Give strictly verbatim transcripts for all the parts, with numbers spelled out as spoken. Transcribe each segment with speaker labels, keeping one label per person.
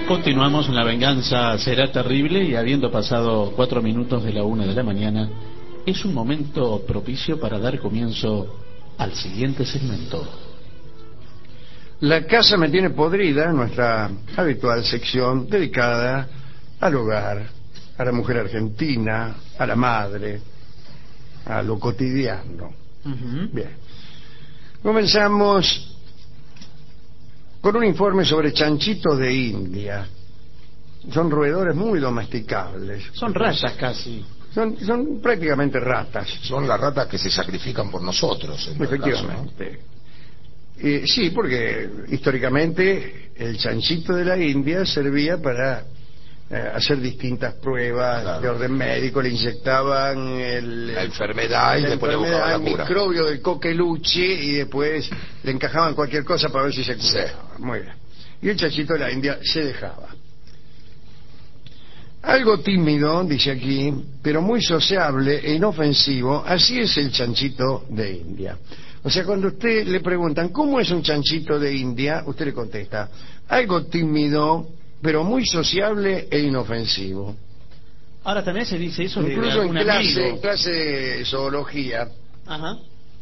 Speaker 1: Continuamos en La Venganza Será Terrible y habiendo pasado cuatro minutos de la una de la mañana, es un momento propicio para dar comienzo al siguiente segmento.
Speaker 2: La casa me tiene podrida, nuestra habitual sección dedicada al hogar, a la mujer argentina, a la madre, a lo cotidiano.
Speaker 1: Uh-huh.
Speaker 2: Bien. Comenzamos con un informe sobre chanchitos de India. Son roedores muy domesticables.
Speaker 1: Son ratas casi.
Speaker 2: Son, son prácticamente ratas.
Speaker 3: Son las ratas que se sacrifican por nosotros, en todo
Speaker 2: Efectivamente.
Speaker 3: caso, ¿no?
Speaker 2: Eh, sí, porque históricamente el chanchito de la India servía para eh, hacer distintas pruebas, claro, de orden médico. Le inyectaban el,
Speaker 3: la enfermedad y
Speaker 2: la
Speaker 3: después
Speaker 2: enfermedad,
Speaker 3: le buscaban la
Speaker 2: el
Speaker 3: cura.
Speaker 2: microbio del coqueluche y después le encajaban cualquier cosa para ver si se curaba.
Speaker 3: Sí.
Speaker 2: Muy bien. Y el chanchito de la India se dejaba. Algo tímido, dice aquí, pero muy sociable e inofensivo, así es el chanchito de India. O sea, cuando usted le preguntan, ¿cómo es un chanchito de India?, usted le contesta, algo tímido, pero muy sociable e inofensivo.
Speaker 1: Ahora también se dice eso de
Speaker 2: Incluso en clase,
Speaker 1: amigo.
Speaker 2: en clase de zoología.
Speaker 1: Ajá.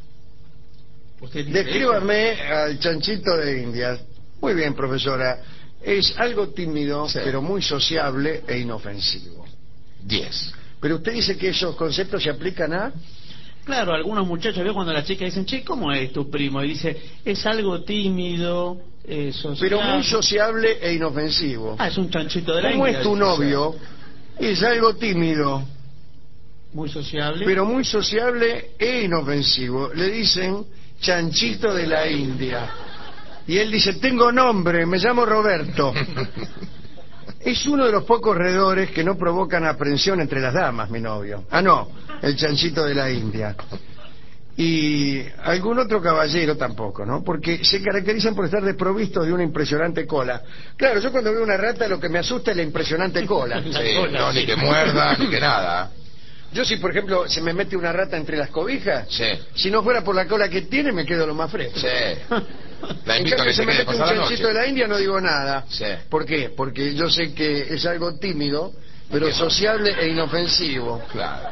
Speaker 1: ¿Usted dice
Speaker 2: Descríbame
Speaker 1: eso?
Speaker 2: al chanchito de India. Muy bien, profesora. Es algo tímido, sí, pero muy sociable e inofensivo.
Speaker 3: Diez.
Speaker 2: Pero usted dice que esos conceptos se aplican a...
Speaker 1: Claro, algunos muchachos, veo cuando las chicas dicen, che, ¿cómo es tu primo? Y dice, es algo tímido, eh, social.
Speaker 2: Pero muy sociable e inofensivo.
Speaker 1: Ah, es un chanchito de la
Speaker 2: ¿Cómo
Speaker 1: India,
Speaker 2: es tu
Speaker 1: dice.
Speaker 2: novio? Es algo tímido,
Speaker 1: muy sociable,
Speaker 2: pero muy sociable e inofensivo. Le dicen chanchito de la India. Y él dice, tengo nombre, me llamo Roberto. Es uno de los pocos roedores que no provocan aprensión entre las damas, mi novio. Ah, no, el chanchito de la India. Y algún otro caballero tampoco, ¿no? Porque se caracterizan por estar desprovistos de una impresionante cola. Claro, yo cuando veo una rata lo que me asusta es la impresionante cola.
Speaker 3: Sí,
Speaker 2: cola,
Speaker 3: no,
Speaker 2: sí.
Speaker 3: ni que muerda, ni que nada.
Speaker 2: Yo si, por ejemplo, se me mete una rata entre las cobijas,
Speaker 3: Sí.
Speaker 2: si no fuera por la cola que tiene, me quedo lo más fresco.
Speaker 3: Sí. La
Speaker 2: En
Speaker 3: invito a
Speaker 2: cambio,
Speaker 3: que
Speaker 2: se
Speaker 3: se
Speaker 2: me
Speaker 3: quede
Speaker 2: mete un
Speaker 3: pasar la
Speaker 2: chanchito
Speaker 3: noche.
Speaker 2: de la India, no digo nada.
Speaker 3: Sí.
Speaker 2: ¿Por qué? Porque yo sé que es algo tímido, pero sociable e inofensivo.
Speaker 3: Claro.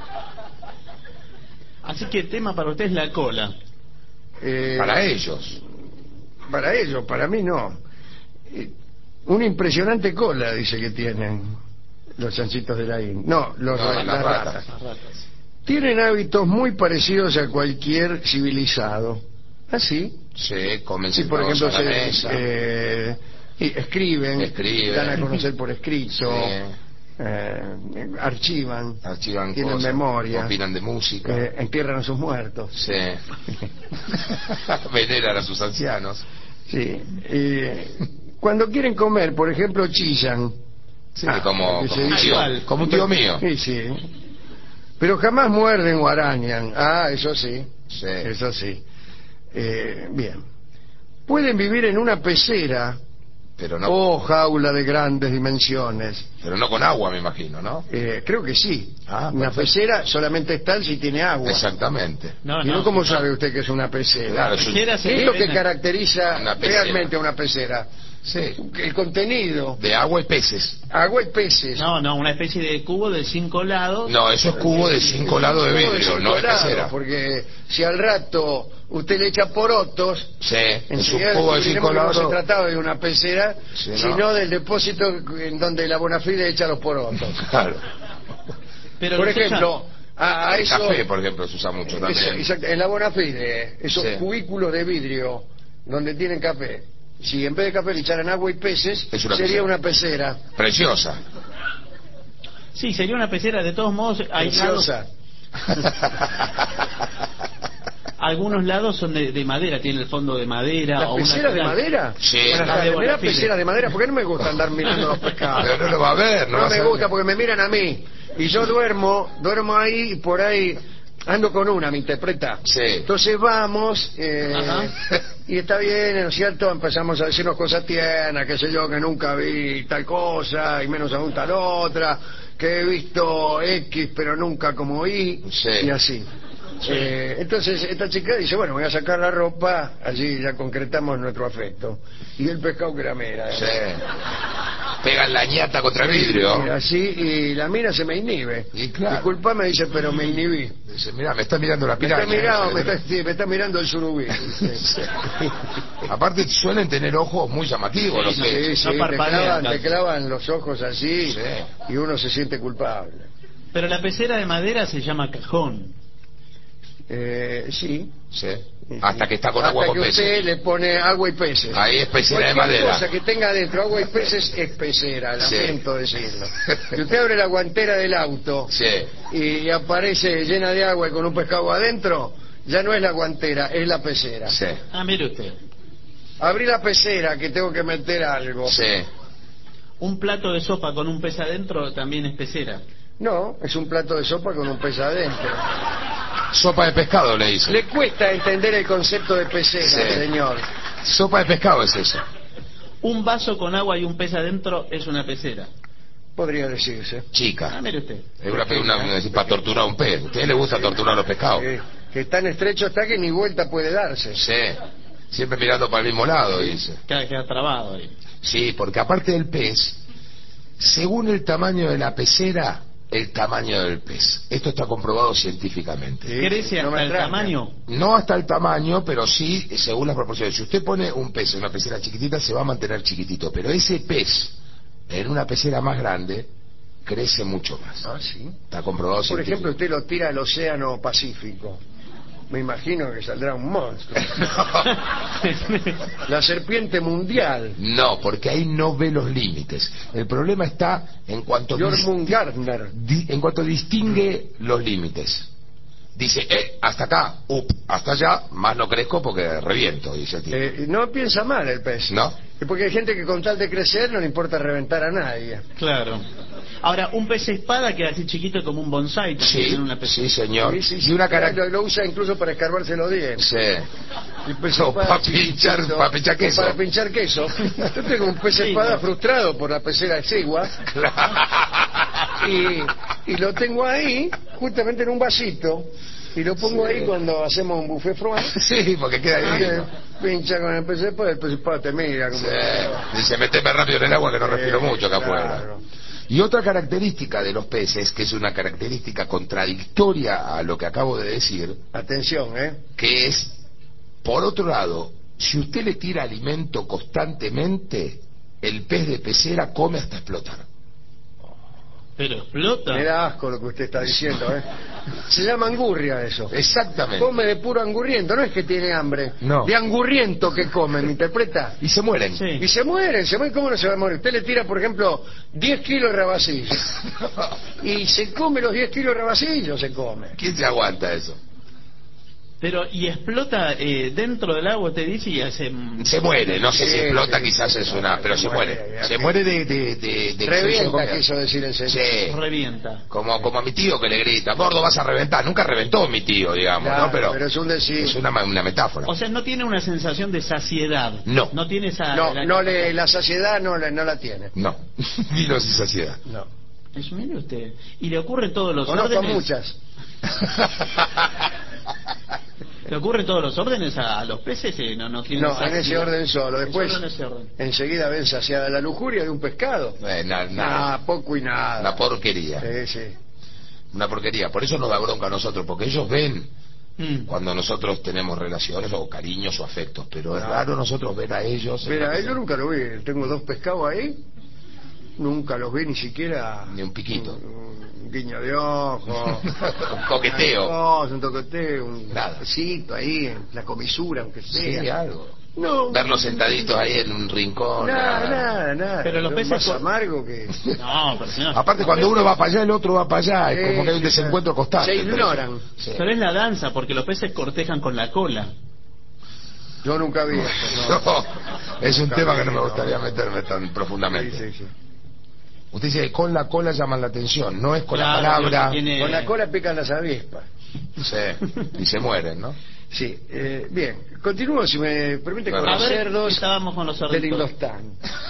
Speaker 1: Así que el tema para usted es la cola.
Speaker 2: Eh,
Speaker 3: Para ellos.
Speaker 2: Para ellos, para mí no. Eh, Una impresionante cola, dice que tienen los chanchitos de la India. No, los,
Speaker 3: No,
Speaker 2: las,
Speaker 3: las
Speaker 2: ratas.
Speaker 3: ratas.
Speaker 1: Las ratas.
Speaker 2: Tienen hábitos muy parecidos a cualquier civilizado. ¿Ah, sí?
Speaker 3: Sí, comen
Speaker 2: Sí, por
Speaker 3: sentados
Speaker 2: ejemplo,
Speaker 3: a la
Speaker 2: se,
Speaker 3: mesa.
Speaker 2: eh, y escriben,
Speaker 3: Escriben.
Speaker 2: dan a conocer por escrito,
Speaker 3: Sí.
Speaker 2: eh, archivan,
Speaker 3: Archivan
Speaker 2: tienen
Speaker 3: cosas,
Speaker 2: memoria,
Speaker 3: opinan de música.
Speaker 2: eh, entierran a sus muertos.
Speaker 3: Sí. Veneran a sus ancianos.
Speaker 2: Sí. eh, cuando quieren comer, por ejemplo, chillan.
Speaker 3: Sí,
Speaker 2: Ah,
Speaker 3: como,
Speaker 2: que
Speaker 3: como,
Speaker 2: se
Speaker 3: un
Speaker 2: dice-
Speaker 3: tío, como un tío mío.
Speaker 2: Sí, sí. Pero jamás muerden o arañan. Ah, eso sí.
Speaker 3: Sí.
Speaker 2: Eso sí. Eh, bien. Pueden vivir en una pecera
Speaker 3: Pero no,
Speaker 2: o jaula de grandes dimensiones.
Speaker 3: pero no con agua, me imagino, ¿no?
Speaker 2: Eh, creo que sí.
Speaker 3: Ah,
Speaker 2: Una
Speaker 3: perfecto.
Speaker 2: pecera solamente es tal si tiene agua.
Speaker 3: Exactamente.
Speaker 1: No,
Speaker 2: ¿Y no,
Speaker 1: no,
Speaker 2: cómo
Speaker 1: no.
Speaker 2: sabe usted que es una pecera?
Speaker 3: Claro,
Speaker 1: La
Speaker 3: es un-
Speaker 1: pecera se
Speaker 2: ¿Qué es lo
Speaker 1: ve
Speaker 2: que
Speaker 1: en-
Speaker 2: caracteriza
Speaker 3: Una pecera.
Speaker 2: realmente a una pecera?
Speaker 3: Sí.
Speaker 2: El contenido.
Speaker 3: De agua y peces.
Speaker 2: Agua y peces.
Speaker 1: No, no, una especie de cubo de cinco lados.
Speaker 3: No, eso es cubo de cinco lados de
Speaker 2: Cubo
Speaker 3: vidrio,
Speaker 2: cinco
Speaker 3: no de
Speaker 2: lados,
Speaker 3: pecera.
Speaker 2: Porque si al rato usted le echa porotos,
Speaker 3: Sí, es un
Speaker 2: enseguida
Speaker 3: cubo de
Speaker 2: descubriremos
Speaker 3: cinco
Speaker 2: que no se
Speaker 3: lados.
Speaker 2: trataba de una pecera,
Speaker 3: Sí, ¿no?
Speaker 2: sino del depósito en donde la Bonafide echa los porotos.
Speaker 3: Claro.
Speaker 1: Pero
Speaker 2: Por
Speaker 1: los usan-
Speaker 2: ejemplo, a, a
Speaker 3: El
Speaker 2: eso,
Speaker 3: café, por ejemplo, se usa mucho
Speaker 2: eso-
Speaker 3: también.
Speaker 2: exacto, en la Bonafide, esos
Speaker 3: Sí.
Speaker 2: cubículos de vidrio donde tienen café, si en vez de café le echaran agua y peces,
Speaker 3: Es una
Speaker 2: sería
Speaker 3: pecera.
Speaker 2: una pecera.
Speaker 3: Preciosa.
Speaker 1: Sí, sería una pecera, de todos modos, hay lados,
Speaker 2: Preciosa.
Speaker 1: algunos lados son de, de madera, tiene el fondo de madera.
Speaker 2: ¿Las
Speaker 1: o una
Speaker 2: peceras de
Speaker 1: cosa-
Speaker 2: madera?
Speaker 3: Sí.
Speaker 2: Buenas
Speaker 1: Las de
Speaker 2: tardes. ¿Me da
Speaker 1: Bonafide.
Speaker 2: peceras de madera? Porque no me gusta andar mirando los pescados.
Speaker 3: Pero no lo va a ver, no,
Speaker 2: No
Speaker 3: va a
Speaker 2: me
Speaker 3: saber.
Speaker 2: gusta porque me miran a mí. Y yo duermo, duermo ahí y por ahí ando con una, me interpreta.
Speaker 3: Sí.
Speaker 2: Entonces vamos, eh,
Speaker 1: Ajá.
Speaker 2: y está bien, ¿no es cierto? Empezamos a decirnos cosas tiernas, qué sé yo, que nunca vi tal cosa, y menos aún tal otra, que he visto X, pero nunca como Y,
Speaker 3: Sí.
Speaker 2: y así. Eh, entonces esta chica dice, bueno, voy a sacar la ropa, allí ya concretamos nuestro afecto. Y el pescado que la mera.
Speaker 3: Sí. pegan la ñata contra el vidrio.
Speaker 2: Y así, y la mina se me inhibe.
Speaker 3: Y claro.
Speaker 2: Disculpa, me dice, pero me inhibí.
Speaker 3: Dice, mira, me está mirando la
Speaker 2: Me
Speaker 3: piraña.
Speaker 2: está, mirando,
Speaker 3: esa,
Speaker 2: me,
Speaker 3: ¿no?
Speaker 2: está, sí, me está mirando el surubí.
Speaker 3: Sí. Aparte suelen tener ojos muy llamativos, los
Speaker 2: Sí,
Speaker 3: peces.
Speaker 2: sí,
Speaker 1: No
Speaker 2: te,
Speaker 1: parpadea
Speaker 2: clavan,
Speaker 1: casi.
Speaker 2: te clavan los ojos así
Speaker 3: Sí.
Speaker 2: y uno se siente culpable.
Speaker 1: Pero la pecera de madera se llama cajón.
Speaker 2: Eh, sí.
Speaker 3: Sí. Hasta que está con
Speaker 2: Hasta
Speaker 3: agua con
Speaker 2: que
Speaker 3: peces.
Speaker 2: usted le pone agua y peces.
Speaker 3: Ahí es pecera de
Speaker 2: Cualquier
Speaker 3: madera.
Speaker 2: cosa que tenga adentro agua y peces es pecera,
Speaker 3: Sí.
Speaker 2: lamento decirlo. Si usted abre la guantera del auto
Speaker 3: Sí.
Speaker 2: y aparece llena de agua y con un pescado adentro, ya no es la guantera, es la pecera.
Speaker 3: Sí.
Speaker 1: Ah, mire usted.
Speaker 2: Abrí la pecera que tengo que meter algo.
Speaker 3: Sí.
Speaker 1: Un plato de sopa con un pez adentro también es pecera.
Speaker 2: No, es un plato de sopa con un pez adentro.
Speaker 3: Sopa de pescado le dice.
Speaker 2: Le cuesta entender el concepto de pecera,
Speaker 3: Sí.
Speaker 2: señor.
Speaker 3: Sopa de pescado es eso.
Speaker 1: Un vaso con agua y un pez adentro es una pecera.
Speaker 2: Podría decirse.
Speaker 1: Ah,
Speaker 3: Chica.
Speaker 1: mire usted.
Speaker 3: Es una, una, una- para torturar a un pez. ¿A usted le gusta torturar a los pescados?
Speaker 2: Eh, que tan estrecho está que ni vuelta puede darse.
Speaker 3: Sí. Siempre mirando para el mismo lado, dice.
Speaker 1: Queda, queda trabado ahí.
Speaker 3: Sí, porque aparte del pez, según el tamaño de la pecera, el tamaño del pez. Esto está comprobado científicamente.
Speaker 2: Sí,
Speaker 1: ¿Crece
Speaker 2: no
Speaker 1: hasta
Speaker 2: me
Speaker 1: el
Speaker 2: extraña.
Speaker 1: tamaño?
Speaker 3: No hasta el tamaño, pero sí según las proporciones. Si usted pone un pez en una pecera chiquitita, se va a mantener chiquitito. Pero ese pez, en una pecera más grande, crece mucho más.
Speaker 2: Ah, sí.
Speaker 3: Está comprobado
Speaker 2: Por ejemplo,
Speaker 3: científicamente.
Speaker 2: usted lo tira al océano Pacífico. Me imagino que saldrá un monstruo. La serpiente mundial.
Speaker 3: No, porque ahí no ve los límites. El problema está en cuanto
Speaker 2: Jormungandr Gardner.
Speaker 3: di- en cuanto distingue los límites. Dice, eh, hasta acá, up, hasta allá, más no crezco porque reviento, dice el tipo.
Speaker 2: Eh, no piensa mal el pez.
Speaker 3: ¿No?
Speaker 2: Es porque hay gente que con tal de crecer no le importa reventar a nadie.
Speaker 1: Claro. Ahora, un pez espada queda así chiquito como un bonsai. también
Speaker 3: Sí,
Speaker 1: en una pecera.
Speaker 3: sí, señor.
Speaker 2: Sí, sí, sí,
Speaker 3: y una
Speaker 2: lo,
Speaker 3: cara...
Speaker 2: lo usa incluso para escarbarse los dientes.
Speaker 3: Sí.
Speaker 2: El pez
Speaker 3: No,
Speaker 2: espada
Speaker 3: para
Speaker 2: chiquitito,
Speaker 3: pinchar, para pinchar queso.
Speaker 2: Para pinchar queso. Yo tengo un pez
Speaker 1: Sí,
Speaker 2: espada
Speaker 1: no.
Speaker 2: frustrado por la pecera exigua y, y lo tengo ahí, justamente en un vasito, y lo pongo
Speaker 3: Sí.
Speaker 2: ahí cuando hacemos un buffet froid.
Speaker 3: Sí, porque queda
Speaker 2: Ah,
Speaker 3: divino.
Speaker 2: pincha con el pez espada, el pez espada te mira como...
Speaker 3: Sí. Dice, meteme rápido en el agua que no respiro
Speaker 2: Sí,
Speaker 3: mucho acá
Speaker 2: claro.
Speaker 3: afuera. Y otra característica de los peces, que es una característica contradictoria a lo que acabo de decir,
Speaker 2: Atención, ¿eh?
Speaker 3: que es, por otro lado, si usted le tira alimento constantemente, el pez de pecera come hasta explotar.
Speaker 1: Pero explota.
Speaker 2: Me da asco lo que usted está diciendo, ¿eh? Se llama angurria eso.
Speaker 3: Exactamente.
Speaker 2: Come de puro angurriento, no es que tiene hambre.
Speaker 3: No.
Speaker 2: De angurriento que come, ¿me interpreta?
Speaker 3: Y se mueren.
Speaker 1: Sí.
Speaker 2: Y se mueren, se mueren, ¿cómo no se va a morir? Usted le tira, por ejemplo, diez kilos de rabacillo. Y se come los diez kilos de rabacillo, se come.
Speaker 3: ¿Quién se aguanta eso?
Speaker 1: Pero, y explota eh, dentro del agua, te dice, y hace...
Speaker 3: Se muere, no sé
Speaker 2: Sí,
Speaker 3: si explota,
Speaker 2: sí.
Speaker 3: quizás es una, pero
Speaker 2: Se
Speaker 3: se
Speaker 2: muere,
Speaker 3: muere.
Speaker 2: ya
Speaker 3: Se
Speaker 2: que-
Speaker 3: muere de, de, de, de exceso de
Speaker 2: Revienta,
Speaker 3: comida.
Speaker 2: quiso decir el señor.
Speaker 3: Sí.
Speaker 1: revienta.
Speaker 3: Como, como a mi tío que le grita, gordo vas a reventar. Nunca reventó mi tío, digamos,
Speaker 2: Claro,
Speaker 3: ¿no? Pero,
Speaker 2: pero es un decir.
Speaker 3: es una, una metáfora.
Speaker 1: O sea, no tiene una sensación de saciedad.
Speaker 3: No.
Speaker 1: No tiene esa...
Speaker 2: No,
Speaker 1: la-
Speaker 2: no le, la saciedad no, le- no la tiene.
Speaker 3: No, vino sin saciedad.
Speaker 2: No.
Speaker 1: Eso, mire usted. Y le ocurre en todos los
Speaker 2: Conozco
Speaker 1: órdenes.
Speaker 2: muchas.
Speaker 1: ¿Le ocurre en todos los órdenes a, a los peces? Eh, no, no, tienen
Speaker 2: No, en
Speaker 1: saciedad.
Speaker 2: ese orden solo. Después,
Speaker 1: Solo en ese orden.
Speaker 2: enseguida ven saciada la lujuria de un pescado.
Speaker 3: Eh, na- nada,
Speaker 2: Nada, poco y nada.
Speaker 3: una porquería.
Speaker 2: Sí, sí.
Speaker 3: Una porquería. Por eso nos da bronca a nosotros, porque ellos ven
Speaker 1: Mm.
Speaker 3: cuando nosotros tenemos relaciones o cariños o afectos, pero es
Speaker 2: Ah.
Speaker 3: raro nosotros ver a ellos. en
Speaker 2: Mira,
Speaker 3: la-
Speaker 2: yo nunca lo vi. Tengo dos pescados ahí. Nunca los vi ni siquiera.
Speaker 3: Ni un piquito.
Speaker 2: Un, un guiño de ojo.
Speaker 3: Un coqueteo.
Speaker 2: No, un toqueteo, un
Speaker 3: Nada.
Speaker 2: besito ahí, en la comisura, aunque sea.
Speaker 3: Sí, algo.
Speaker 2: No.
Speaker 3: Verlos sentaditos ahí en un rincón.
Speaker 2: Nada, nada, nada.
Speaker 1: Pero los
Speaker 2: Es
Speaker 1: peces
Speaker 2: más
Speaker 1: por-
Speaker 2: amargo que.
Speaker 1: No, pero señor.
Speaker 3: Aparte, cuando uno va para allá, el otro va para allá. Es como que hay un
Speaker 2: Sí,
Speaker 3: desencuentro constante.
Speaker 2: se
Speaker 3: entre
Speaker 2: ignoran.
Speaker 3: ellos. Sí.
Speaker 1: Pero es la danza, porque los peces cortejan con la cola.
Speaker 2: Yo nunca vi eso. No.
Speaker 3: No, es un
Speaker 2: Nunca
Speaker 3: tema
Speaker 2: vi,
Speaker 3: que no me
Speaker 2: no.
Speaker 3: gustaría meterme tan profundamente.
Speaker 2: Sí, sí, sí.
Speaker 3: Usted dice que con la cola llaman la atención, no es con
Speaker 1: Claro,
Speaker 3: la palabra.
Speaker 1: que tiene-
Speaker 2: Con la cola pican las avispas.
Speaker 3: Sí, y se mueren, ¿no?
Speaker 2: Sí, eh, bien. Continúo, si me permite, con
Speaker 3: Claro.
Speaker 1: A
Speaker 2: los
Speaker 1: ver,
Speaker 2: cerdos
Speaker 1: estábamos con los
Speaker 2: del
Speaker 1: cerditos.
Speaker 2: Indostán.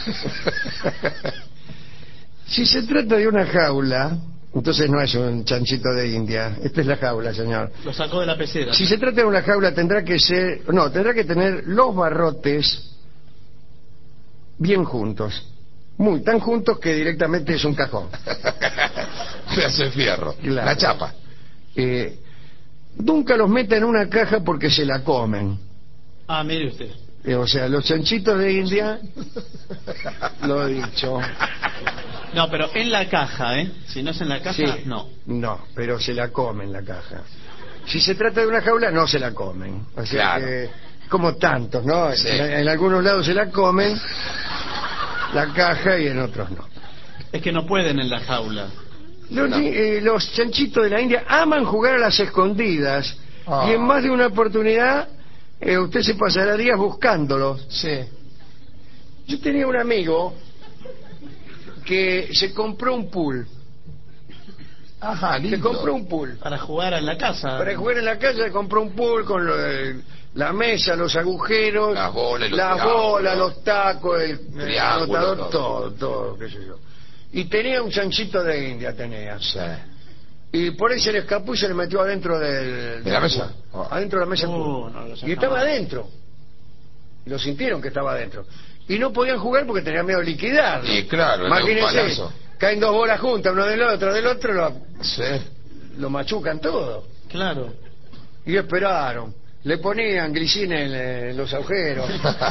Speaker 2: Si se trata de una jaula, entonces no es un chanchito de India. Esta es la jaula, señor.
Speaker 1: Lo sacó de la pecera.
Speaker 2: Si se trata de una jaula, tendrá que ser... No, tendrá que tener los barrotes bien juntos. Muy, tan juntos que directamente es un cajón.
Speaker 3: Pedazo de fierro.
Speaker 2: Claro.
Speaker 3: La chapa.
Speaker 2: Eh, nunca los meten en una caja porque se la comen.
Speaker 1: Ah, mire usted.
Speaker 2: Eh, o sea, los chanchitos de India, lo he dicho.
Speaker 1: No, pero en la caja, ¿eh? Si no es en la caja,
Speaker 2: Sí,
Speaker 1: no.
Speaker 2: No, pero se la comen la caja. Si se trata de una jaula, no se la comen. O sea
Speaker 3: Claro.
Speaker 2: que, como tantos, ¿no?
Speaker 3: Sí.
Speaker 2: En, en algunos lados se la comen, la caja, y en otros no.
Speaker 1: Es que no pueden en la jaula.
Speaker 2: Los,
Speaker 3: No.
Speaker 2: eh, los chanchitos de la India aman jugar a las escondidas.
Speaker 3: Ah.
Speaker 2: Y en más de una oportunidad, eh, usted se pasará días buscándolos.
Speaker 3: Sí.
Speaker 2: Yo tenía un amigo que se compró un pool.
Speaker 3: Ajá, lindo.
Speaker 2: Se compró un pool.
Speaker 1: Para jugar en la casa.
Speaker 2: Para jugar en la calle se compró un pool con lo de- la mesa, los agujeros,
Speaker 3: Las bolas y los
Speaker 2: las
Speaker 3: triángulos.
Speaker 2: bolas, los tacos, el, el
Speaker 3: Triángulos,
Speaker 2: anotador,
Speaker 3: todo.
Speaker 2: todo, todo, qué sé yo. Y tenía un chanchito de India, tenía.
Speaker 3: Sí.
Speaker 2: Y por ahí se le escapó y se le metió adentro del...
Speaker 3: ¿De la
Speaker 2: del
Speaker 3: mesa?
Speaker 2: pool.
Speaker 3: Oh.
Speaker 2: Adentro de la mesa. del
Speaker 1: Uh,
Speaker 2: pool.
Speaker 1: no lo
Speaker 2: Y
Speaker 1: saca
Speaker 2: estaba
Speaker 1: más.
Speaker 2: adentro. Y lo sintieron que estaba adentro. Y no podían jugar porque tenían miedo de liquidarlo.
Speaker 3: Y claro, era un
Speaker 2: Imagínense,
Speaker 3: palazo.
Speaker 2: caen dos bolas juntas, uno del otro, del otro, lo,
Speaker 3: Sí.
Speaker 2: lo machucan todo.
Speaker 1: Claro.
Speaker 2: Y esperaron. Le ponían glicina en, eh, en los agujeros.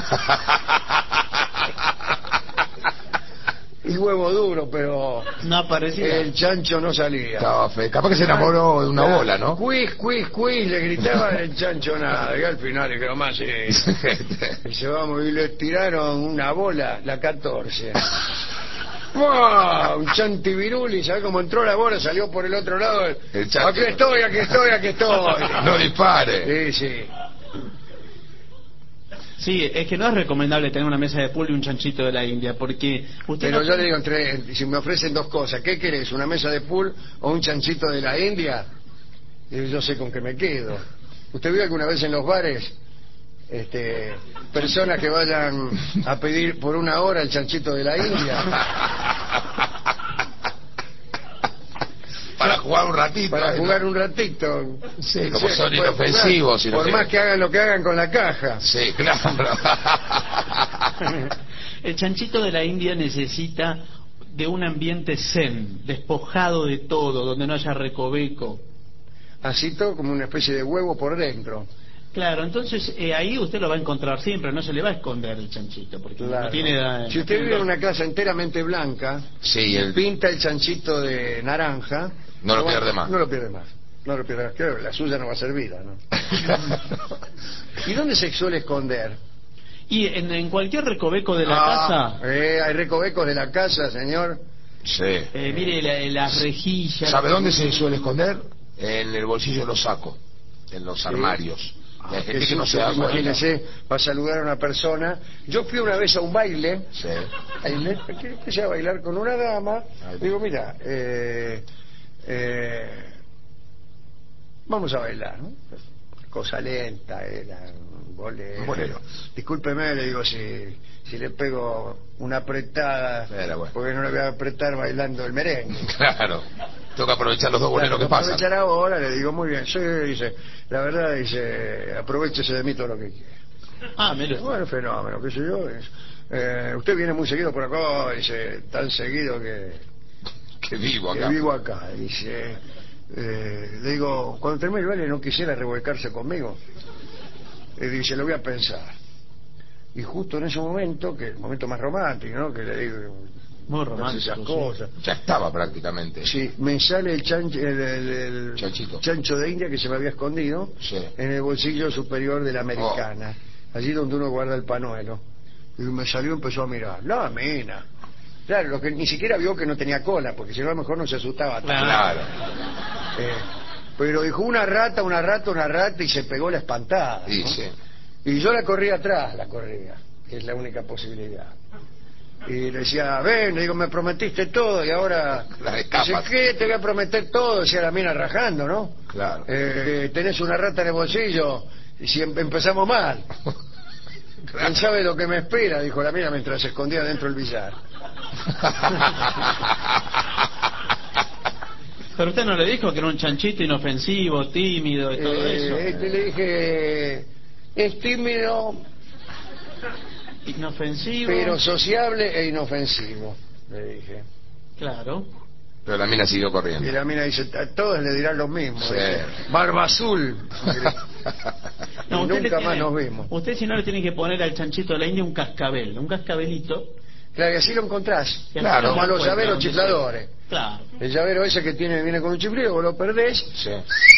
Speaker 2: Y huevo duro, pero
Speaker 1: No aparecía.
Speaker 2: el chancho no salía.
Speaker 3: Estaba fe. Capaz que se enamoró de una
Speaker 2: Claro.
Speaker 3: bola, ¿no?
Speaker 2: Quiz, quiz, quiz, le gritaban, el chancho nada. Y al final le quedó más. eh, y se vamos, y le tiraron una bola, la catorce. ¡Wow! Un chantiviruli, ¿sabes cómo entró la bola? Salió por el otro lado.
Speaker 3: El chanti-
Speaker 2: Aquí estoy, aquí estoy, aquí estoy.
Speaker 3: No dispare.
Speaker 2: Sí, sí.
Speaker 1: Sí, es que no es recomendable tener una mesa de pool y un chanchito de la India, porque usted
Speaker 2: Pero
Speaker 1: no-
Speaker 2: yo le digo, entre, si me ofrecen dos cosas, ¿qué querés? ¿Una mesa de pool o un chanchito de la India? Y yo sé con qué me quedo. ¿Usted vio alguna vez en los bares este, personas que vayan a pedir por una hora el chanchito de la India?
Speaker 3: Para jugar un ratito.
Speaker 2: Para
Speaker 3: ¿eh?
Speaker 2: jugar un ratito.
Speaker 3: Sí, como son
Speaker 2: puede
Speaker 3: inofensivos,
Speaker 2: jugar,
Speaker 3: y no
Speaker 2: por
Speaker 3: sé.
Speaker 2: más que hagan lo que hagan con la caja.
Speaker 3: Sí, claro.
Speaker 1: el chanchito de la India necesita de un ambiente zen, despojado de todo, donde no haya recoveco.
Speaker 2: Así todo como una especie de huevo por dentro.
Speaker 1: Claro, entonces eh, ahí usted lo va a encontrar siempre, no se le va a esconder el chanchito, porque
Speaker 2: Claro.
Speaker 1: no tiene... eh,
Speaker 2: Si
Speaker 1: no
Speaker 2: usted
Speaker 1: tiene
Speaker 2: vive en
Speaker 1: olor.
Speaker 2: una casa enteramente blanca,
Speaker 3: Sí, el...
Speaker 2: pinta el chanchito de naranja,
Speaker 3: No lo
Speaker 2: va-
Speaker 3: pierde más.
Speaker 2: No lo pierde más. No lo pierde más. Claro, la suya no va a ser vida, ¿no? ¿Y dónde se suele esconder?
Speaker 1: Y en, en cualquier recoveco de la
Speaker 2: Ah,
Speaker 1: casa,
Speaker 2: eh, hay recovecos de la casa, señor.
Speaker 3: Sí.
Speaker 1: eh, mire la- las rejillas...
Speaker 3: ¿Sabe dónde se suele esconder? En el bolsillo de los sacos, en los
Speaker 2: Sí.
Speaker 3: armarios.
Speaker 2: Ah,
Speaker 3: Hay
Speaker 2: qué
Speaker 3: gente que no se
Speaker 2: susto,
Speaker 3: da cuenta.
Speaker 2: imagínese, va a saludar a una persona. Yo fui una vez a un baile,
Speaker 3: Sí.
Speaker 2: baile, que empecé a bailar con una dama.
Speaker 3: Ay.
Speaker 2: Digo, mira, eh, eh, vamos a bailar, ¿no? Cosa lenta, era un bolero.
Speaker 3: Un bolero.
Speaker 2: Discúlpeme, le digo, si, si le pego una apretada,
Speaker 3: Era bueno.
Speaker 2: porque no le voy a apretar bailando el merengue.
Speaker 3: Claro. Tengo que aprovechar los dos boleros que pasan.
Speaker 2: Aprovechar ahora, le digo, muy bien, sí, dice, la verdad, dice, aprovechese de mí todo lo que quiera.
Speaker 1: Ah, mire.
Speaker 2: Bueno, fenómeno, qué sé yo. es, eh, usted viene muy seguido por acá, dice, tan seguido que,
Speaker 3: Que vivo
Speaker 2: que
Speaker 3: acá.
Speaker 2: vivo acá. Dice, eh, le digo, cuando termine el baile no quisiera revolcarse conmigo. Y dice, lo voy a pensar. Y justo en ese momento, que el momento más romántico, ¿no? Que le digo,
Speaker 1: Muy
Speaker 2: todas
Speaker 1: romántico,
Speaker 2: esas
Speaker 1: sí.
Speaker 2: cosas.
Speaker 3: Ya estaba prácticamente.
Speaker 2: Sí, me sale el, chanch, el, el- el
Speaker 3: Chanchito.
Speaker 2: chancho de India que se me había escondido
Speaker 3: Sí.
Speaker 2: en el bolsillo superior de la americana, allí donde uno guarda el panuelo. Y me salió y empezó a mirar. La mina. Claro, lo que ni siquiera vio que no tenía cola, porque si no a lo mejor no se asustaba tanto.
Speaker 3: Claro.
Speaker 2: Eh, pero dijo una rata, una rata, una rata y se pegó la espantada.
Speaker 3: Sí,
Speaker 2: ¿no?
Speaker 3: sí.
Speaker 2: Y yo la corría atrás, la corría, que es la única posibilidad. Y le decía, ven, le digo, me prometiste todo y ahora...
Speaker 3: La escapas.
Speaker 2: Dice, ¿qué? Te voy a prometer todo, decía la mina rajando, ¿no?
Speaker 3: Claro.
Speaker 2: Eh, tenés una rata en el bolsillo y si em- empezamos mal.
Speaker 3: Claro.
Speaker 2: ¿Quién sabe lo que me espera? Dijo la mina mientras se escondía dentro del billar.
Speaker 1: Pero usted no le dijo que era un chanchito inofensivo, tímido y todo
Speaker 2: Eh,
Speaker 1: eso.
Speaker 2: este le dije, es tímido,
Speaker 1: Inofensivo.
Speaker 2: pero sociable e inofensivo, le dije.
Speaker 1: Claro.
Speaker 3: Pero la mina siguió
Speaker 2: Y
Speaker 3: corriendo.
Speaker 2: la mina dice, a todos le dirán lo mismo.
Speaker 3: Sí.
Speaker 2: Dice, Barba azul.
Speaker 1: No,
Speaker 2: Y
Speaker 1: usted le
Speaker 2: nunca
Speaker 1: tiene-
Speaker 2: más nos vimos.
Speaker 1: Usted si no le tiene que poner al chanchito de la India un cascabel, un cascabelito.
Speaker 2: Claro, y así lo encontrás.
Speaker 1: que
Speaker 3: Claro.
Speaker 1: así
Speaker 2: Como a
Speaker 1: se
Speaker 2: los
Speaker 1: encuentra
Speaker 2: llaveros
Speaker 1: donde
Speaker 2: chifladores.
Speaker 1: sea. Claro.
Speaker 2: El llavero ese que tiene viene con un chiflido, vos lo perdés,
Speaker 3: Sí.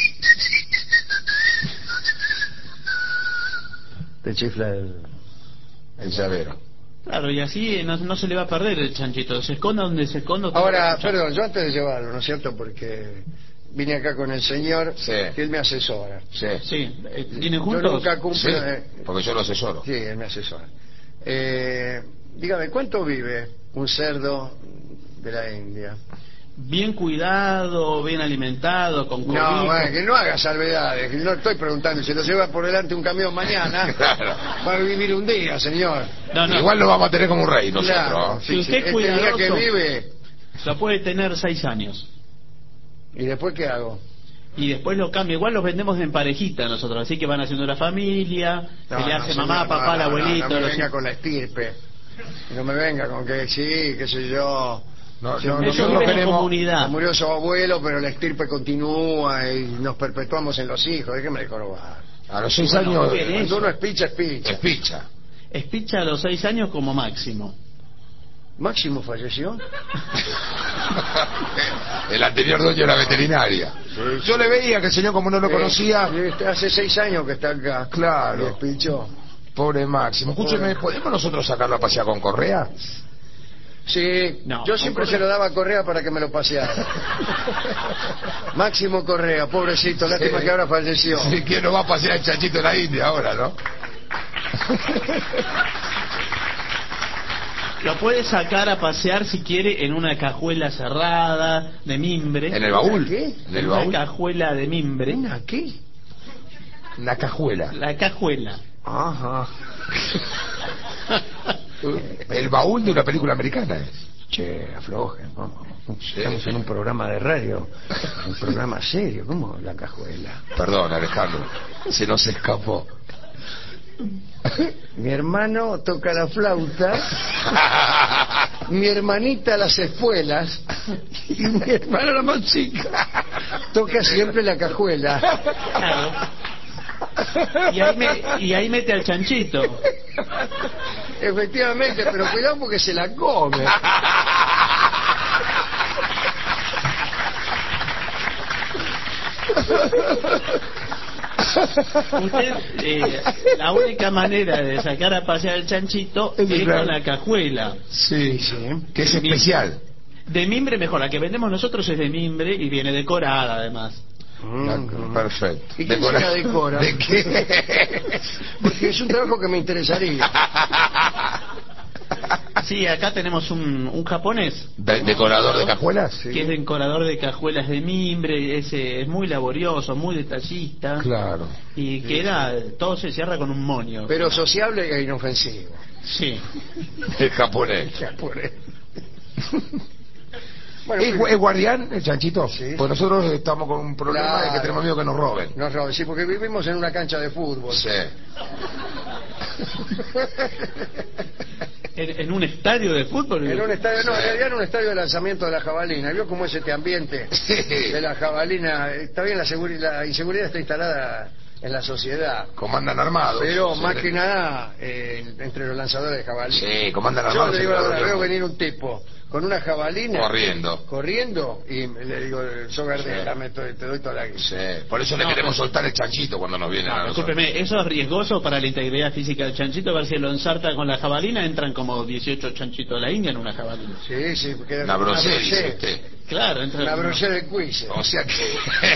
Speaker 2: te chifla el...
Speaker 3: El llavero.
Speaker 1: Claro, y así no, no se le va a perder el chanchito. Se esconda donde se esconda. usted lo va a
Speaker 2: Ahora,
Speaker 1: escuchar.
Speaker 2: perdón, yo antes de llevarlo, ¿no es cierto? Porque vine acá con el señor,
Speaker 3: Sí.
Speaker 2: que él me asesora.
Speaker 3: Sí.
Speaker 1: Sí, eh, ¿vienen
Speaker 2: Yo
Speaker 1: juntos?
Speaker 2: nunca cumplo...
Speaker 3: Sí,
Speaker 2: eh,
Speaker 3: porque yo lo asesoro.
Speaker 2: sí, él me asesora. Eh, dígame, ¿cuánto vive un cerdo de la India?
Speaker 1: Bien cuidado, bien alimentado, con cobijo.
Speaker 2: No, bueno, que no haga salvedades, que no estoy preguntando, si lo lleva por delante un camión mañana,
Speaker 3: Claro.
Speaker 2: va a vivir un día, señor.
Speaker 1: No, no.
Speaker 3: Igual lo vamos a tener como un rey nosotros.
Speaker 2: Claro,
Speaker 3: ¿no?
Speaker 1: Si
Speaker 2: sí,
Speaker 1: usted
Speaker 2: sí.
Speaker 1: es
Speaker 2: Este día que
Speaker 1: cuidadoso-
Speaker 2: vive,
Speaker 1: Lo puede tener seis años.
Speaker 2: ¿y después qué hago?
Speaker 1: Y después lo cambia. Igual los vendemos en parejita nosotros, así que van haciendo la familia,
Speaker 2: No,
Speaker 1: se le
Speaker 2: no,
Speaker 1: hace
Speaker 2: señor,
Speaker 1: mamá,
Speaker 2: no,
Speaker 1: papá,
Speaker 2: no,
Speaker 1: el abuelito.
Speaker 2: No, no me
Speaker 1: los
Speaker 2: venga
Speaker 1: hijos.
Speaker 2: con la estirpe. No me venga con que sí, qué sé yo.
Speaker 3: No,
Speaker 2: Yo-
Speaker 3: no,
Speaker 1: Ellos
Speaker 3: nosotros
Speaker 1: viven en
Speaker 3: queremos-
Speaker 1: comunidad.
Speaker 2: Murió su abuelo, pero la estirpe continúa y nos perpetuamos en los hijos. Déjeme de jorobar.
Speaker 3: A los seis
Speaker 1: Bueno,
Speaker 3: años
Speaker 1: ¿qué querés?
Speaker 2: Cuando uno es picha, es picha.
Speaker 3: es picha.
Speaker 1: Espicha a los seis años como máximo.
Speaker 2: Máximo falleció.
Speaker 3: El anterior dueño era veterinaria.
Speaker 2: Sí,
Speaker 3: Yo le veía que el señor, como no lo
Speaker 2: Eh,
Speaker 3: conocía,
Speaker 2: eh, hace seis años que está acá.
Speaker 3: Claro.
Speaker 2: Y despichó.
Speaker 3: pobre Máximo. Escúcheme, ¿podemos nosotros sacarlo a pasear con Correa?
Speaker 2: Sí,
Speaker 1: No,
Speaker 2: yo
Speaker 1: con
Speaker 2: siempre
Speaker 1: Correa.
Speaker 2: se lo daba a Correa para que me lo paseara. Máximo Correa, pobrecito, lástima
Speaker 3: Sí.
Speaker 2: que ahora falleció.
Speaker 3: Sí, ¿quién no va a pasear el chanchito de la India ahora, no?
Speaker 1: Lo puede sacar a pasear si quiere en una cajuela cerrada de mimbre.
Speaker 3: ¿En el baúl?
Speaker 2: ¿Qué?
Speaker 3: ¿En el
Speaker 1: Una
Speaker 3: baúl?
Speaker 1: cajuela de mimbre.
Speaker 2: ¿Una qué?
Speaker 3: Una cajuela.
Speaker 1: La cajuela.
Speaker 2: Ajá.
Speaker 3: El baúl de una película americana es.
Speaker 2: Che, aflojen, vamos.
Speaker 3: Sí.
Speaker 2: Estamos en un programa de radio, un programa serio, ¿cómo la cajuela?
Speaker 3: Perdón, Alejandro, se nos escapó.
Speaker 2: Mi hermano toca la flauta, mi hermanita las espuelas y mi hermana la más chica toca siempre la cajuela.
Speaker 1: Claro. Y ahí, me- y ahí mete al chanchito.
Speaker 2: Efectivamente, pero cuidado porque se la come.
Speaker 1: Usted, eh, la única manera de sacar a pasear al chanchito
Speaker 3: Es
Speaker 1: es
Speaker 3: claro.
Speaker 1: con la cajuela.
Speaker 3: Sí,
Speaker 2: Sí.
Speaker 3: que es especial.
Speaker 1: De mimbre mejor, la que vendemos nosotros es de mimbre y viene decorada además.
Speaker 2: Mm.
Speaker 3: Perfecto.
Speaker 2: ¿Y quién
Speaker 3: Decora-
Speaker 2: se la decora?
Speaker 3: ¿De qué?
Speaker 2: Porque es un trabajo que me interesaría.
Speaker 1: Sí, acá tenemos un, un japonés
Speaker 3: ¿De- ¿Decorador de cajuelas?
Speaker 2: Sí.
Speaker 1: que es decorador de cajuelas de mimbre, es, eh, es muy laborioso, muy detallista
Speaker 3: Claro.
Speaker 1: y queda, todo se cierra con un moño.
Speaker 2: Pero sociable e inofensivo.
Speaker 1: Sí.
Speaker 3: El japonés.
Speaker 2: Ya, por él. Bueno,
Speaker 3: ¿Es, gu- es guardián el chanchito?
Speaker 2: Sí.
Speaker 3: Pues nosotros estamos con un problema de que
Speaker 2: Claro.
Speaker 3: tenemos miedo que nos roben.
Speaker 2: no, no, sí, porque vivimos en una cancha de fútbol.
Speaker 3: Sí.
Speaker 1: En, en un estadio de fútbol.
Speaker 2: En un estadio, no, en
Speaker 3: Sí.
Speaker 2: realidad en un estadio de lanzamiento de la jabalina. ¿Vio cómo es este ambiente de la jabalina? Está bien, la, seguri- la inseguridad está instalada en la sociedad.
Speaker 3: Comandan armados.
Speaker 2: Pero
Speaker 3: Sí.
Speaker 2: más que nada eh, entre los lanzadores de jabalina.
Speaker 3: Sí, comandan
Speaker 2: Yo
Speaker 3: armados.
Speaker 2: le digo la verdad,
Speaker 3: siempre
Speaker 2: veo venir un tipo con una jabalina
Speaker 3: Corriendo.
Speaker 2: corriendo y le digo, soy Gardela,
Speaker 3: Sí.
Speaker 2: me doy- te doy toda la guisa.
Speaker 3: Sí. Por eso le
Speaker 1: No,
Speaker 3: queremos
Speaker 1: pero-
Speaker 3: soltar el chanchito cuando nos vienen a
Speaker 1: No,
Speaker 3: nosotros.
Speaker 1: discúlpeme, eso es riesgoso para la integridad física del chanchito, a ver si lo ensarta con la jabalina, entran como dieciocho chanchitos de la India en una jabalina.
Speaker 2: Sí, sí, queda
Speaker 3: Una
Speaker 2: como
Speaker 3: brochet,
Speaker 2: una
Speaker 3: dice
Speaker 2: brochet.
Speaker 3: usted.
Speaker 1: Claro, entra
Speaker 2: Una brochet de cuise.
Speaker 3: O sea que...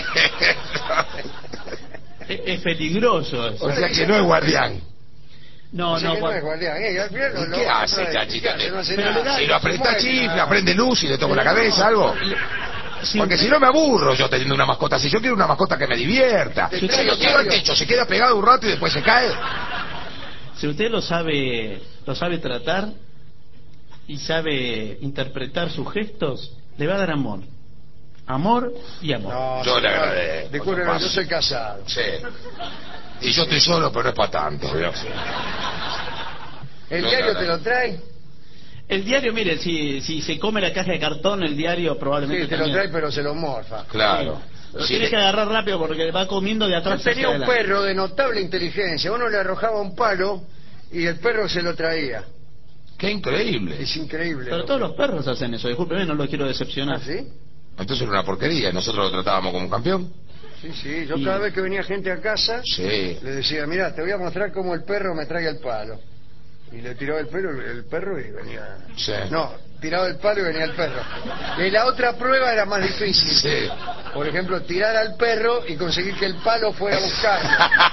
Speaker 1: es, es peligroso eso.
Speaker 3: o sea que no es guardián.
Speaker 1: No,
Speaker 2: O sea
Speaker 1: no,
Speaker 2: que no
Speaker 1: cuando-
Speaker 2: es guardián. Eh, al final
Speaker 3: ¿Y
Speaker 2: lo-
Speaker 3: qué
Speaker 2: lo-
Speaker 3: hace,
Speaker 2: no-
Speaker 3: chanchito?
Speaker 2: ¿qué hace? No hace
Speaker 1: Pero
Speaker 2: nada.
Speaker 1: le da-
Speaker 3: Si lo aprieta
Speaker 2: Se mueve,
Speaker 3: chifle,
Speaker 2: nada.
Speaker 3: aprende luz y le toco la cabeza, algo.
Speaker 1: si
Speaker 3: Porque
Speaker 1: usted-
Speaker 3: si no me aburro yo teniendo una mascota. Si yo quiero una mascota que me divierta.
Speaker 2: Si
Speaker 3: Si
Speaker 2: usted
Speaker 3: lo
Speaker 2: lo
Speaker 3: tiro al
Speaker 2: sabe-
Speaker 3: techo, se queda pegado un rato y después se cae.
Speaker 1: si usted lo sabe, lo sabe tratar y sabe interpretar sus gestos, le va a dar amor. Amor y amor.
Speaker 2: No,
Speaker 3: Yo le
Speaker 2: señor,
Speaker 3: agradezco,
Speaker 2: discúlpeme,
Speaker 3: paso.
Speaker 2: yo soy casado.
Speaker 3: Sí. Y yo estoy solo, pero no es para tanto. ¿vio?
Speaker 2: ¿El
Speaker 3: No,
Speaker 2: diario
Speaker 3: no,
Speaker 2: te
Speaker 3: no.
Speaker 2: lo trae?
Speaker 1: El diario, mire, si, si se come la caja de cartón, el diario probablemente
Speaker 2: Sí, te lo
Speaker 1: también.
Speaker 2: trae, pero se lo morfa.
Speaker 3: Claro.
Speaker 1: Lo
Speaker 3: Sí,
Speaker 1: tiene que
Speaker 3: le-
Speaker 1: agarrar rápido porque va comiendo de
Speaker 2: Yo
Speaker 1: atrás
Speaker 2: tenía
Speaker 1: hacia
Speaker 2: un
Speaker 1: adelante.
Speaker 2: perro de notable inteligencia. Uno le arrojaba un palo y el perro se lo traía.
Speaker 3: Qué increíble.
Speaker 2: Es increíble.
Speaker 1: Pero
Speaker 2: lo
Speaker 1: todos
Speaker 2: que-
Speaker 1: los perros hacen eso, discúlpeme, no lo quiero decepcionar.
Speaker 2: ¿Ah, sí?
Speaker 3: Entonces era una porquería. Nosotros lo tratábamos como un campeón.
Speaker 2: Sí, sí. Yo
Speaker 1: Y-
Speaker 2: cada vez que venía gente a casa,
Speaker 3: Sí.
Speaker 2: le decía, mira, te voy a mostrar cómo el perro me trae el palo. Y le tiraba el pelo el perro y venía...
Speaker 3: Sí.
Speaker 2: No, tiraba el palo y venía el perro. Y la otra prueba era más difícil.
Speaker 3: Sí.
Speaker 2: Por ejemplo, tirar al perro y conseguir que el palo fuera a buscarlo.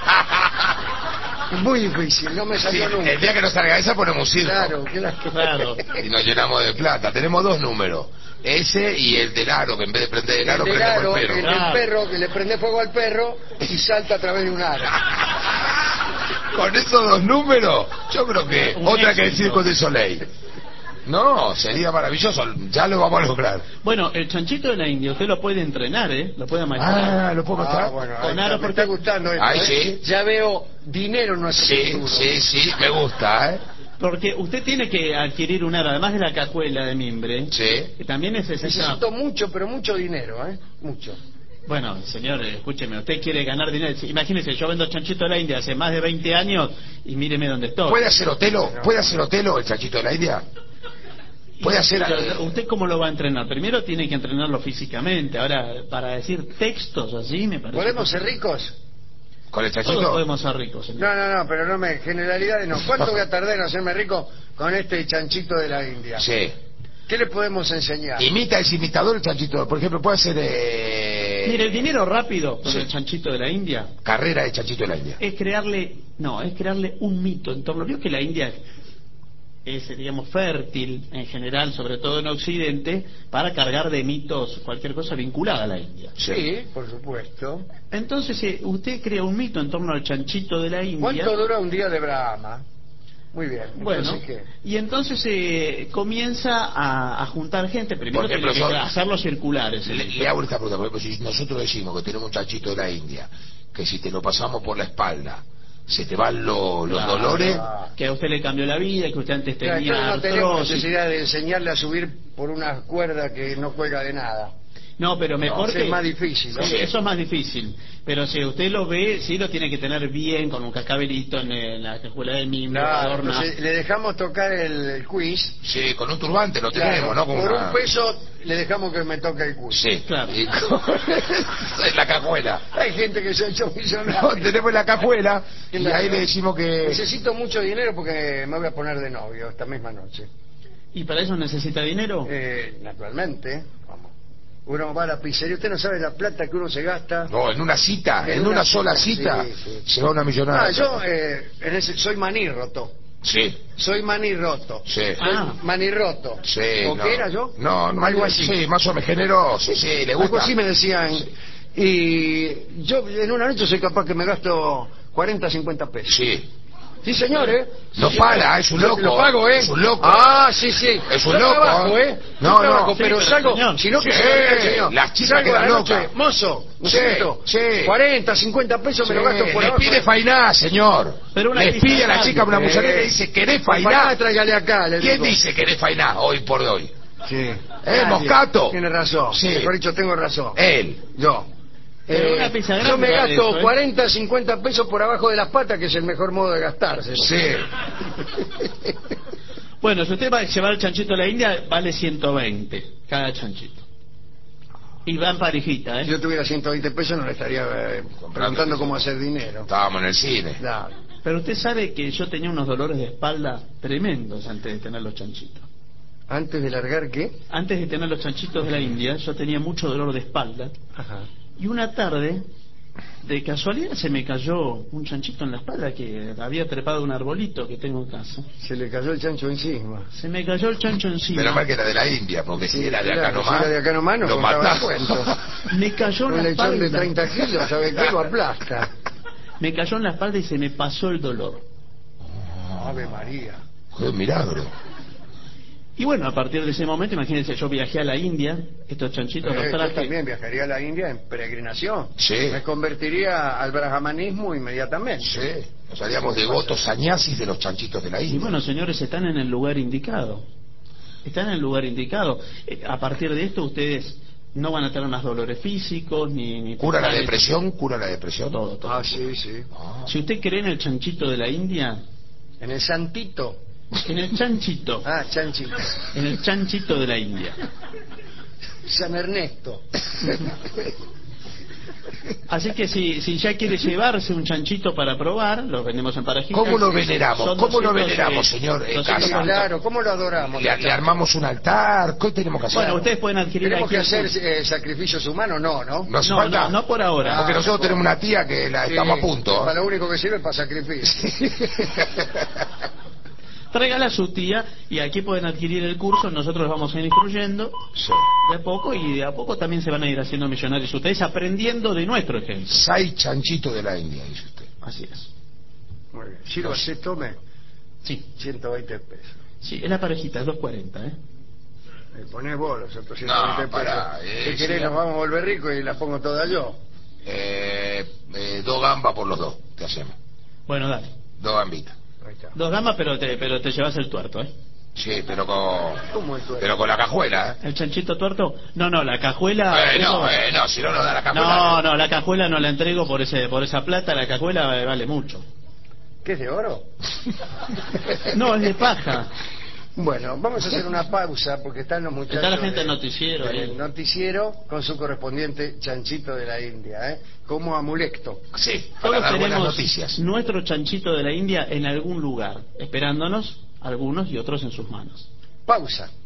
Speaker 2: Muy difícil, no me
Speaker 3: Sí,
Speaker 2: salió nunca.
Speaker 3: el día que nos salga esa ponemos un circo.
Speaker 2: Claro, claro.
Speaker 1: Claro.
Speaker 3: Y nos llenamos de plata. Tenemos dos números. Ese y el del aro, que en vez de prender el
Speaker 2: El
Speaker 3: aro,
Speaker 2: del
Speaker 3: prendemos
Speaker 2: aro,
Speaker 3: el
Speaker 2: el
Speaker 3: perro.
Speaker 2: del
Speaker 1: Claro.
Speaker 2: perro que le prende fuego al perro y salta a través de un aro.
Speaker 3: Con esos dos números, yo creo que
Speaker 1: Un
Speaker 3: otra que el
Speaker 1: éxito.
Speaker 3: Circo de Soleil. No, sería maravilloso. Ya lo vamos a lograr.
Speaker 1: Bueno, el chanchito de la India, usted lo puede entrenar, ¿eh? Lo puede amaestrar.
Speaker 3: Ah, ¿lo puedo
Speaker 2: Ah,
Speaker 3: mostrar?
Speaker 2: bueno, ahí
Speaker 1: Con
Speaker 2: está,
Speaker 1: aro
Speaker 2: me
Speaker 1: porque-
Speaker 2: está gustando esto,
Speaker 3: Ay,
Speaker 2: ¿eh?
Speaker 3: sí.
Speaker 2: Ya veo dinero en nuestro
Speaker 3: Sí,
Speaker 2: futuro.
Speaker 3: sí, sí, me gusta, ¿eh?
Speaker 1: Porque usted tiene que adquirir un aro, además de la cajuela de mimbre,
Speaker 3: Sí.
Speaker 1: que también necesita...
Speaker 2: Necesito mucho, pero mucho dinero, ¿eh? Mucho.
Speaker 1: Bueno, señor, eh, escúcheme, usted quiere ganar dinero. Imagínese, yo vendo chanchito de la India hace más de veinte años y míreme dónde estoy.
Speaker 3: ¿Puede hacer Otelo? ¿Puede hacer Otelo el chanchito de la India? Puede hacer...
Speaker 1: Pero, ¿usted cómo lo va a entrenar? Primero tiene que entrenarlo físicamente. Ahora, para decir textos así, me parece...
Speaker 2: ¿Podemos ser ricos?
Speaker 3: ¿Con el
Speaker 1: Todos
Speaker 3: chanchito?
Speaker 1: podemos ser ricos, señor.
Speaker 2: No, no, no, pero no me... Generalidades no. ¿Cuánto voy a tardar en hacerme rico con este chanchito de la India?
Speaker 3: Sí.
Speaker 2: ¿Qué le podemos enseñar?
Speaker 3: Imita, es imitador el chanchito. Por ejemplo, puede hacer... Eh...
Speaker 1: Mire, el dinero rápido con
Speaker 3: Sí.
Speaker 1: el chanchito de la India
Speaker 3: Carrera de chanchito de la India.
Speaker 1: es crearle, no, es crearle un mito en torno. Vio que la India es, digamos, fértil en general, sobre todo en Occidente, para cargar de mitos cualquier cosa vinculada a la India.
Speaker 2: Sí, por supuesto.
Speaker 1: Entonces, eh, usted crea un mito en torno al chanchito de la India.
Speaker 2: ¿Cuánto dura un día de Brahma? Muy bien.
Speaker 1: Bueno,
Speaker 2: Entonces, ¿qué?
Speaker 1: y entonces eh, comienza a, a juntar gente. Primero
Speaker 3: Por
Speaker 1: tiene
Speaker 3: ejemplo,
Speaker 1: que
Speaker 3: son-
Speaker 1: hacerlos circulares. el
Speaker 3: Le,
Speaker 1: mito.
Speaker 3: le hago esta pregunta, por ejemplo, si nosotros decimos que tenemos un chanchito de la India, que si te lo pasamos por la espalda, se te van lo- los
Speaker 1: Claro.
Speaker 3: dolores...
Speaker 1: Que a usted le cambió la vida, que usted antes
Speaker 2: Claro,
Speaker 1: tenía
Speaker 2: entonces no tenemos
Speaker 1: artrosis.
Speaker 2: necesidad de enseñarle a subir por una cuerda que no cuelga de nada.
Speaker 1: No, pero mejor
Speaker 2: No,
Speaker 1: que...
Speaker 2: es más difícil, ¿no?
Speaker 1: Sí, eso es más difícil. Pero si usted lo ve, sí lo tiene que tener bien, con un cascabelito en, en la cajuela del mimbre,
Speaker 2: Claro,
Speaker 1: adorna.
Speaker 2: entonces le dejamos tocar el, el quiz.
Speaker 3: Sí, con un turbante lo
Speaker 2: Claro,
Speaker 3: tenemos, ¿no? Con
Speaker 2: por
Speaker 3: una-
Speaker 2: un peso le dejamos que me toque el quiz.
Speaker 3: Sí,
Speaker 1: Claro.
Speaker 3: y con- en la cajuela.
Speaker 2: Hay gente que se ha hecho
Speaker 3: No,
Speaker 2: millonaria.
Speaker 3: tenemos la cajuela y
Speaker 2: Claro.
Speaker 3: ahí le decimos que...
Speaker 2: Necesito mucho dinero porque me voy a poner de novio esta misma noche.
Speaker 1: ¿Y para eso necesita dinero?
Speaker 2: Eh, naturalmente, vamos. Uno va a la pizzería, usted no sabe la plata que uno se gasta.
Speaker 3: No, en una cita, en,
Speaker 2: En
Speaker 3: una,
Speaker 2: una
Speaker 3: sola
Speaker 2: cita,
Speaker 3: cita,
Speaker 2: sí, sí.
Speaker 3: se va una millonada.
Speaker 2: Ah, yo eh, en ese, soy maní roto.
Speaker 3: Sí,
Speaker 2: Soy maní roto.
Speaker 3: sí.
Speaker 2: Soy
Speaker 1: Ah.
Speaker 2: maní roto.
Speaker 3: Sí,
Speaker 2: ¿O
Speaker 3: no.
Speaker 2: qué era yo?
Speaker 3: No, no,
Speaker 2: algo así.
Speaker 3: Sí, más o menos generoso, sí, le gusta.
Speaker 2: Algo así me decían. Y yo en una noche soy capaz que me gasto cuarenta, cincuenta pesos.
Speaker 3: Sí.
Speaker 2: Sí, señor, ¿eh?
Speaker 3: No
Speaker 2: Sí,
Speaker 3: para, es un
Speaker 2: lo-
Speaker 3: loco.
Speaker 2: Lo pago, ¿eh?
Speaker 3: Es un loco.
Speaker 2: Ah, sí, sí.
Speaker 3: Es un
Speaker 2: Yo
Speaker 3: loco,
Speaker 2: trabajo,
Speaker 3: ¿eh?
Speaker 2: ¿eh?
Speaker 3: No,
Speaker 2: Yo trabajo,
Speaker 3: no.
Speaker 2: pero
Speaker 1: Sí, pero,
Speaker 2: salgo,
Speaker 1: señor.
Speaker 2: si no que
Speaker 3: Sí,
Speaker 2: se lo diga el señor.
Speaker 3: las chicas
Speaker 2: Salgo
Speaker 3: quedan
Speaker 2: a la noche,
Speaker 3: locas.
Speaker 2: mozo, ¿no es
Speaker 3: Sí,
Speaker 2: cierto?
Speaker 3: sí.
Speaker 2: cuarenta, cincuenta pesos me lo gasto por
Speaker 3: le
Speaker 2: abajo.
Speaker 3: pide fainá, señor.
Speaker 1: Pero una
Speaker 3: le
Speaker 1: pista
Speaker 3: pide a la
Speaker 1: de
Speaker 3: chica una
Speaker 1: radio.
Speaker 3: muchacha
Speaker 2: Eh,
Speaker 3: que dice, ¿querés
Speaker 2: Fainá,
Speaker 3: fainá?
Speaker 2: tráigale acá, le
Speaker 3: ¿Quién
Speaker 2: digo.
Speaker 3: dice querés fainá hoy por hoy?
Speaker 2: Sí.
Speaker 3: ¿Eh,
Speaker 2: Nadie.
Speaker 3: Moscato?
Speaker 2: Tiene razón.
Speaker 3: Sí.
Speaker 2: Mejor dicho, tengo razón.
Speaker 3: Él.
Speaker 2: Yo.
Speaker 1: Pero
Speaker 2: Eh,
Speaker 1: una pizza
Speaker 2: yo
Speaker 1: grande
Speaker 2: me
Speaker 1: vale
Speaker 2: gasto
Speaker 1: eso, ¿eh?
Speaker 2: cuarenta, cincuenta pesos por abajo de las patas, que es el mejor modo de gastarse.
Speaker 3: Sí.
Speaker 1: Bueno, si usted va a llevar el chanchito a la India, vale ciento veinte cada chanchito. Y va en parejita, ¿eh?
Speaker 2: Si yo tuviera ciento veinte pesos no le estaría eh, preguntando cómo hacer dinero.
Speaker 3: Estábamos en el cine.
Speaker 2: Claro.
Speaker 1: Pero usted sabe que yo tenía unos dolores de espalda tremendos antes de tener los chanchitos.
Speaker 2: Antes de largar, ¿qué?
Speaker 1: Antes de tener los chanchitos de la India, yo tenía mucho dolor de espalda.
Speaker 2: Ajá.
Speaker 1: Y una tarde, de casualidad, se me cayó un chanchito en la espalda que había trepado un arbolito que tengo en casa.
Speaker 2: Se le cayó el chancho encima.
Speaker 1: Se me cayó el chancho encima.
Speaker 3: Menos mal que era de la India, porque si
Speaker 2: Sí,
Speaker 3: era de
Speaker 2: claro,
Speaker 3: acá
Speaker 2: si
Speaker 3: nomás,
Speaker 2: era de acá nomás no
Speaker 3: lo
Speaker 2: contaba
Speaker 3: mataba.
Speaker 2: el cuento.
Speaker 1: Me cayó en
Speaker 2: Un
Speaker 1: la
Speaker 2: lechón de
Speaker 1: espalda.
Speaker 2: treinta kilos, ¿sabe qué? Lo aplasta.
Speaker 1: Me cayó en la espalda y se me pasó el dolor.
Speaker 2: Ave María.
Speaker 3: Qué milagro.
Speaker 1: Y bueno, a partir de ese momento, imagínense, yo viajé a la India, estos chanchitos los
Speaker 2: Eh, yo
Speaker 1: traje.
Speaker 2: también viajaría a la India en peregrinación.
Speaker 3: Sí.
Speaker 2: Me convertiría al brahmanismo inmediatamente.
Speaker 3: Sí, nos haríamos devotos sañasis de los chanchitos de la
Speaker 1: Y
Speaker 3: India.
Speaker 1: bueno, señores, están en el lugar indicado. Están en el lugar indicado. Eh, a partir de esto, ustedes no van a tener más dolores físicos, ni... ni
Speaker 3: ¿Cura la
Speaker 1: totales,
Speaker 3: depresión? ¿Cura la depresión?
Speaker 1: Todo, todo.
Speaker 2: Ah, sí, sí.
Speaker 3: Ah.
Speaker 1: Si usted cree en el chanchito de la India,
Speaker 2: En el santito.
Speaker 1: en el chanchito,
Speaker 2: Ah, chanchito.
Speaker 1: en el chanchito de la India.
Speaker 2: San Ernesto.
Speaker 1: Así que si, si ya quiere llevarse un chanchito para probar, lo vendemos en parejitas.
Speaker 3: ¿Cómo lo veneramos?
Speaker 1: Son
Speaker 3: ¿Cómo lo
Speaker 1: doscientos,
Speaker 3: veneramos,
Speaker 1: eh,
Speaker 3: señor, en
Speaker 1: doscientos
Speaker 3: casa?
Speaker 2: Claro, ¿cómo lo adoramos?
Speaker 3: Le, le armamos un altar. ¿Qué tenemos que hacer?
Speaker 1: Bueno, ustedes pueden adquirir
Speaker 2: ¿Tenemos
Speaker 1: aquí
Speaker 2: que
Speaker 1: el
Speaker 2: hacer
Speaker 1: curso.
Speaker 2: eh, sacrificios humanos? No, ¿no?
Speaker 3: ¿No hace
Speaker 1: No,
Speaker 3: falta?
Speaker 1: no, no por ahora.
Speaker 3: Porque
Speaker 2: Ah,
Speaker 3: nosotros
Speaker 2: no.
Speaker 3: tenemos una tía que la estamos
Speaker 2: Sí,
Speaker 3: a punto.
Speaker 2: Para lo único que sirve es para sacrificio.
Speaker 1: Tráigala a su tía y aquí pueden adquirir el curso. Nosotros los vamos a ir instruyendo
Speaker 3: Sí.
Speaker 1: de a poco y de a poco también se van a ir haciendo millonarios ustedes aprendiendo de nuestro ejemplo.
Speaker 3: Sai chanchito de la India, dice usted.
Speaker 1: Así es.
Speaker 2: Muy bien. Sírvase, tome
Speaker 1: Sí,
Speaker 2: ciento veinte pesos.
Speaker 1: sí, es la parejita, es dos cuarenta, ¿eh?
Speaker 2: Me ponés vos los otros ciento
Speaker 3: No,
Speaker 2: veinte pesos.
Speaker 3: pará, eh,
Speaker 2: ¿Qué querés?
Speaker 3: sí.
Speaker 2: Nos vamos a volver ricos y las pongo todas yo.
Speaker 3: Eh, eh, dos gambas por los dos, te hacemos.
Speaker 1: Bueno, dale.
Speaker 3: Dos gambitas.
Speaker 2: Ahí está.
Speaker 1: Dos gamas, pero te, pero te llevas el tuerto, ¿eh?
Speaker 3: Sí, pero con...
Speaker 2: ¿Cómo es tu
Speaker 3: Pero con la cajuela, ¿eh?
Speaker 1: ¿El chanchito tuerto? No, no, la cajuela...
Speaker 3: Eh, no,
Speaker 1: eso-
Speaker 3: eh, no, si no nos da la cajuela.
Speaker 1: No, no, la cajuela no la entrego por ese por esa plata, la cajuela eh, vale mucho.
Speaker 2: ¿Qué es de oro?
Speaker 1: No, es de paja.
Speaker 2: Bueno, vamos a hacer una pausa porque están los muchachos.
Speaker 1: Está la gente
Speaker 2: de-
Speaker 1: del noticiero ahí.
Speaker 2: del noticiero con su correspondiente chanchito de la India, ¿eh? Como amuleto.
Speaker 3: Sí, para
Speaker 1: Todos
Speaker 3: dar buenas
Speaker 1: tenemos
Speaker 3: noticias.
Speaker 1: nuestro chanchito de la India en algún lugar, esperándonos, algunos y otros en sus manos.
Speaker 2: Pausa.